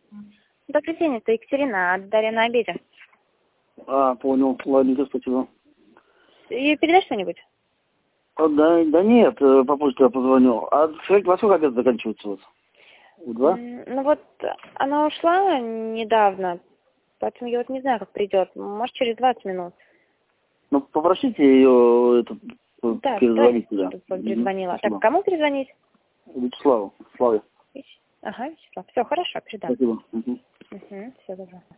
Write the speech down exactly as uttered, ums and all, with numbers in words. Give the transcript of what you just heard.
Добрый день, это Екатерина от Дарьи на обеде. А, понял. Ладненько, спасибо. И передай что-нибудь? А, да, да нет, э, попозже я позвоню. А скажите, во сколько обед заканчивается у вас? У два? М, Ну вот, она ушла недавно, поэтому я вот не знаю, как придет. Может, через двадцать минут. Ну, попросите ее это, Да, перезвонить да, сюда. Мгм, перезвонила. Так, спасибо. кому перезвонить? Вячеславу. Славе. Ага, все, хорошо, передам. Спасибо. Мгм. Угу, все, добро.